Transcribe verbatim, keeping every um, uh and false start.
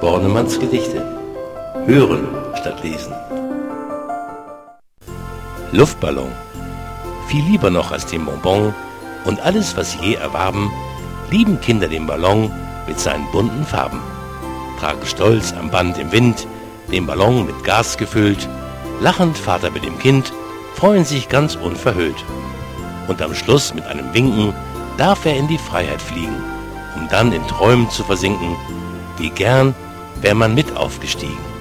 Bornemanns Gedichte. Hören statt lesen. Luftballon. Viel lieber noch als den Bonbon und alles, was sie je erwarben, lieben Kinder den Ballon mit seinen bunten Farben. Tragen stolz am Band im Wind, den Ballon mit Gas gefüllt, lachend Vater mit dem Kind, freuen sich ganz unverhüllt. Und am Schluss mit einem Winken darf er in die Freiheit fliegen, um dann in Träumen zu versinken, wie gern wär man mit aufgestiegen.